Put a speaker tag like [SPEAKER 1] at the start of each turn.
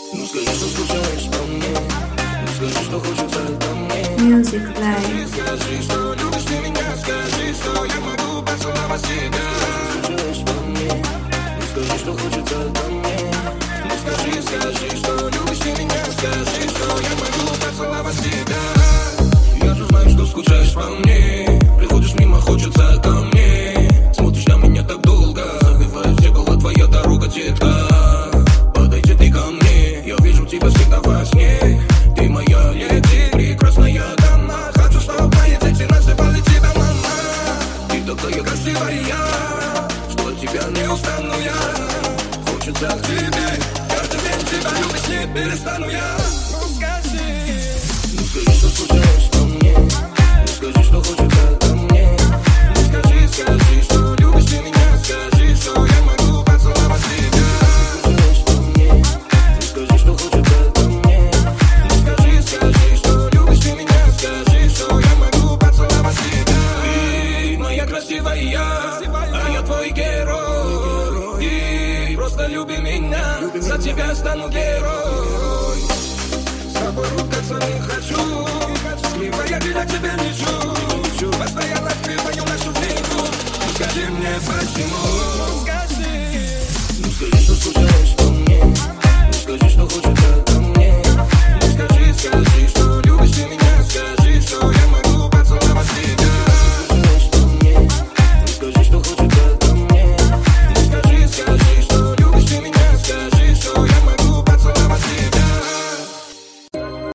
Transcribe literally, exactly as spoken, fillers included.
[SPEAKER 1] Ну скажи, что скучаешь по мне. Ну скажи, что хочется ко мне.
[SPEAKER 2] Music Live.
[SPEAKER 1] Скажи, что любишь ты меня. Скажи, что я могу поцеловать тебя. Скучаешь по мне. Ну скажи, что хочется ко мне. Ну скажи, скажи, что любишь ты меня. Скажи, что я могу поцеловать тебя. Я же знаю, что скучаешь по мне. Приходишь мимо, хочется ко мне. Смотришь на меня так долго. Забиваешь, где была твоя дорога, детка. Подойди ты ко мне. Я вижу тебя всегда во сне. Ты моя леди, прекрасная дама. Хочу, чтобы мои дети называли тебя мама. Ты такая красивая, что от тебя не устану я. Хочется к тебе, каждый день тебя любить не перестану я. Ну скажи, ну скажи, что скучаешь по мне. Ну скажи, что хочется ко мне. Ну скажи, скажи, что любишь ты меня. Скажи, что я могу поцеловать тебя. Скучаешь по мне. Ну скажи, что хочется ко мне. Ну скажи, скажи, что любишь ты меня. Скажи, что я могу поцеловать тебя. Ты моя красивая, а я твой герой. И просто люби меня, за тебя стану герой. С тобой рукаться не хочу. Счастливая, я тебя лечу. Постоянно открываю нашу книгу. Ну скажи мне почему. Ну скажи, ну скажи, что скучаешь по мне. Ну скажи, что хочется ко мне. Ну скажи, скажи, что любишь ты меня. Скажи, что я